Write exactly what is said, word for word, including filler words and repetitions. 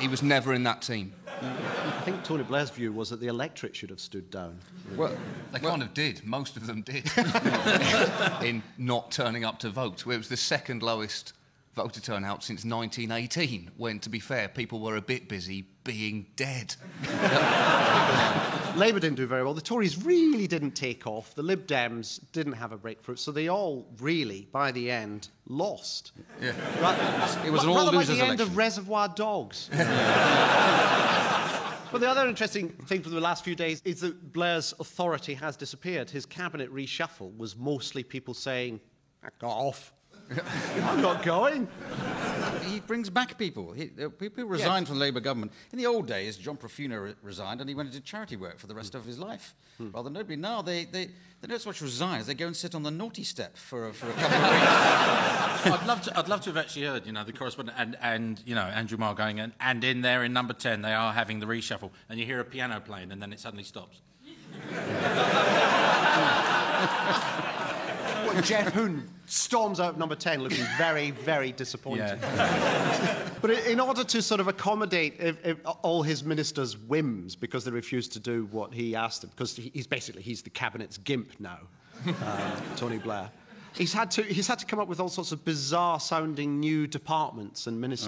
he was never in that team. I think Tony Blair's view was that the electorate should have stood down. Well, they well, kind of did. Most of them did. In not turning up to vote. It was the second lowest voter turnout since nineteen eighteen, when, to be fair, people were a bit busy being dead. Labour didn't do very well. The Tories really didn't take off. The Lib Dems didn't have a breakthrough. So they all really, by the end, lost. Yeah. Rather, it was an rather all-losers like the election. end of Reservoir Dogs. But the other interesting thing from the last few days is that Blair's authority has disappeared. His cabinet reshuffle was mostly people saying, I got off. I'm not going. He brings back people. He, uh, people resigned Yes. from the Labour government. In the old days, John Profuna re- resigned and he went into charity work for the rest mm. of his life. Mm. Rather notably, now they, they, they don't so much resign as they go and sit on the naughty step for a, for a couple of weeks. I'd love to. I'd love to have actually heard, you know, the correspondent and, and you know Andrew Marr going and, and in there in number ten they are having the reshuffle and you hear a piano playing and then it suddenly stops. Well, Jeff Hoon storms out number ten looking very, very disappointed. Yeah. But in order to sort of accommodate if, if all his ministers' whims, because they refused to do what he asked them, because he's basically he's the cabinet's gimp now, um, Tony Blair. He's had to he's had to come up with all sorts of bizarre-sounding new departments and ministries.